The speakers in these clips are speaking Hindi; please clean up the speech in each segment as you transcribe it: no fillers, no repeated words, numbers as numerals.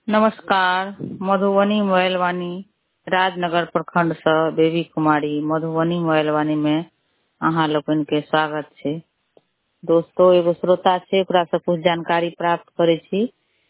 नमस्कार। मधुबनी मोबाइलवाणी राजनगर प्रखंड से बेबी कुमारी मधुबनी मोबाइलवाणी में अहाँ लोगन के स्वागत है। दोस्तों, एगो श्रोता है, ओकरा से कुछ जानकारी प्राप्त करे छी।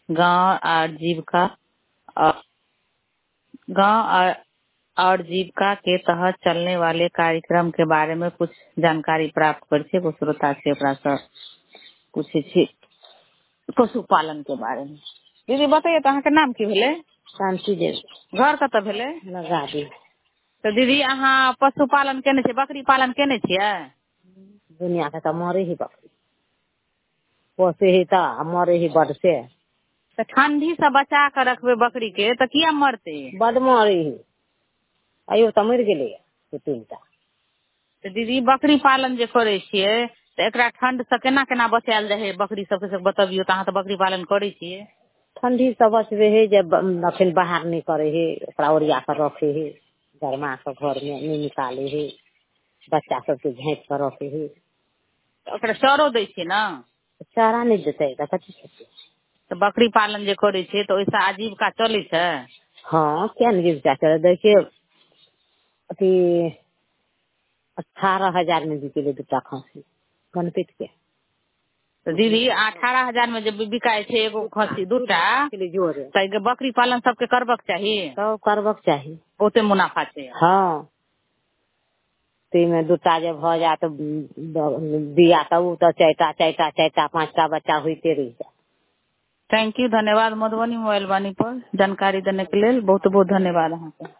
गांव और जीविका के तहत चलने वाले कार्यक्रम के बारे में कुछ जानकारी प्राप्त करे छी। एगो श्रोता है, ओकरा से पूछे छी पशुपालन के बारे में। दीदी बताइए तो अहाँ के नाम की भेले? शांति देवी घर कतऽ भेले? लगाबी। तो दीदी अहाँ पशुपालन केने छियै, बकरी पालन केने छियै? दुनिया के तो मरे ही बकरी पोसे ही तो मरे ही बड से। तो ठंडी से बचा कर रखबे बकरी के तो किया मरते? बड मरे ही अयो तो मर गेले तीनटा। तो दीदी बकरी पालन जे करे छियै तो एकरा ठंड से केना केना बचायल रहे बकरी सबके से बतबियो। तो अहाँ तो बकरी पालन करे छियै। ठंडी से बचबे है जब अखन बाहर नहीं करे है, ओकरा ओरिया कर रखे है, गरमा के घर में नहीं निकाले है, बच्चा सबके झाँप कर रखे है। तो ओकरा चारो दै छियै ना? चारा नहीं देते तो कथी करते? तो बकरी पालन जे करे छियै तो ओइसे आजीविका चले छै? हाँ, क्या नहीं चले। देखिए अथी 18,000 में बिकेले दूटा खसी गणपति के। तो दीदी 18,000 में जब बिकाय छै एगो खस्सी दूटा, तो बकरी पालन सबके करबक चाहिए। तो करबक चाहिए, बहुते मुनाफा छै। हाँ। में दूटा जब हो जा तो दिया तब तो चारटा पांचटा बच्चा होते रह जाए। थैंक यू, धन्यवाद मधुबनी मोबाइल वाणी पर जानकारी देने के लिए। बहुत बहुत धन्यवाद अहाँ के।